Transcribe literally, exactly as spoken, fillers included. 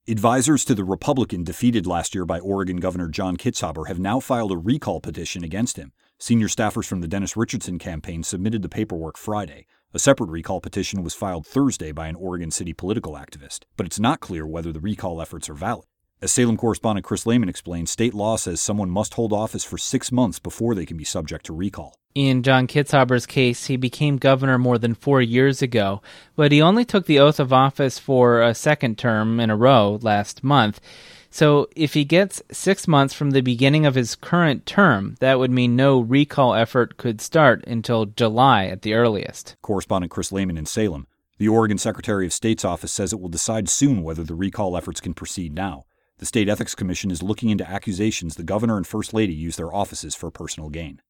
Advisors to the Republican defeated last year by Oregon Governor John Kitzhaber have now filed a recall petition against him. Senior staffers from the Dennis Richardson campaign submitted the paperwork Friday. A separate recall petition was filed Thursday by an Oregon City political activist, but it's not clear whether the recall efforts are valid. As Salem correspondent Chris Lehman explained, state law says someone must hold office for six months before they can be subject to recall. In John Kitzhaber's case, he became governor more than four years ago, but he only took the oath of office for a second term in a row last month. So if he gets six months from the beginning of his current term, that would mean no recall effort could start until July at the earliest. Correspondent Chris Lehman in Salem. The Oregon Secretary of State's office says it will decide soon whether the recall efforts can proceed now. The State Ethics Commission is looking into accusations the governor and First Lady used their offices for personal gain.